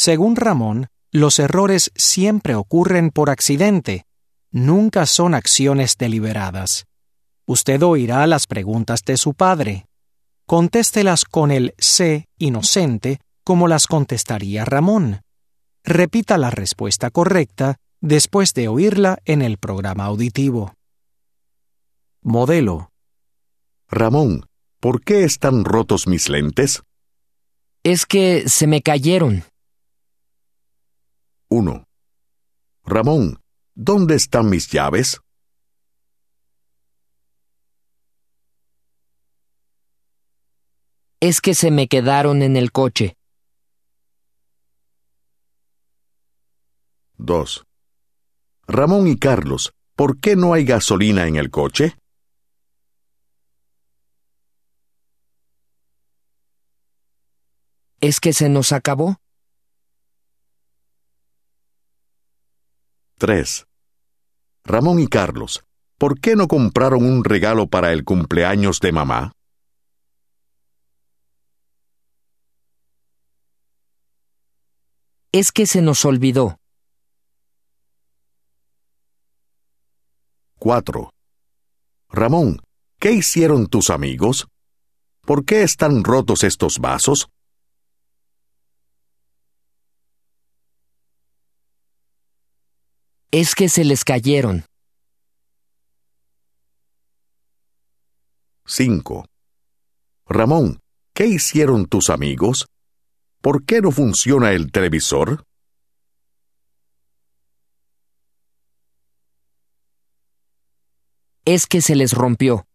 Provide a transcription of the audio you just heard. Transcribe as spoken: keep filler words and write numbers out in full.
Según Ramón, los errores siempre ocurren por accidente, nunca son acciones deliberadas. Usted oirá las preguntas de su padre. Contéstelas con el sé inocente como las contestaría Ramón. Repita la respuesta correcta después de oírla en el programa auditivo. Modelo. Ramón, ¿por qué están rotos mis lentes? Es que se me cayeron. uno. Ramón, ¿dónde están mis llaves? Es que se me quedaron en el coche. dos. Ramón y Carlos, ¿por qué no hay gasolina en el coche? Es que se nos acabó. tres. Ramón y Carlos, ¿por qué no compraron un regalo para el cumpleaños de mamá? Es que se nos olvidó. cuatro. Ramón, ¿qué hicieron tus amigos? ¿Por qué están rotos estos vasos? Es que se les cayeron. cinco. Ramón, ¿qué hicieron tus amigos? ¿Por qué no funciona el televisor? Es que se les rompió.